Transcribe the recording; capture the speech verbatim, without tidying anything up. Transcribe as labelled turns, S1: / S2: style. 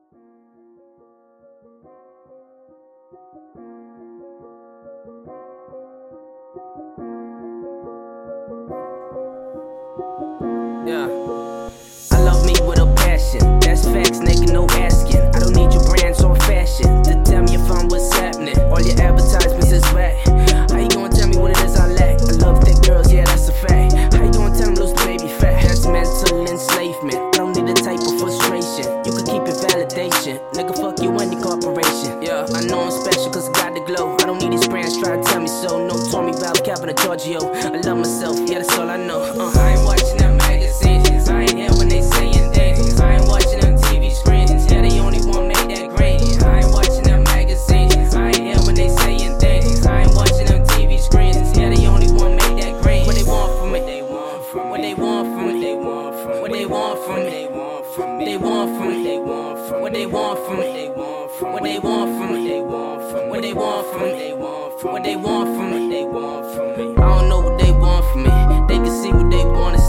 S1: Yeah. I love me with a passion. That's facts, nigga, no asking. I don't need your brands or fashion to tell me if I'm what's happening. All your advertisements is whack. How you gonna tell me what it is I lack? I love thick girls, yeah, that's a fact. How you gonna tell me those baby fat? That's mental enslavement. I don't need a type of frustration. You can keep it validation. Nigga, fuck you and your corporation. Yeah, I know I'm special cause I got the glow. I don't need these brands try to tell me so. No Tommy, Val, Calvin, or Giorgio. I love myself, yeah, that's all I know. Uh, I ain't watching them magazines. I ain't here when they saying things. I ain't watching them T V screens. Yeah, they only want make that green. I ain't watching them magazines. I ain't here when they saying things. I ain't watching them T V screens. Yeah, they only want make that green. What they want from me? They want from me. What they want from me? They want from me. What they want from me? They want from me. They want from me. They want from me. What they want from me? They want from me. What they want from me? They want from me. What they want from me? They want from me. What they want from me? They want from me. I don't know what they want from me. They can see what they want to see.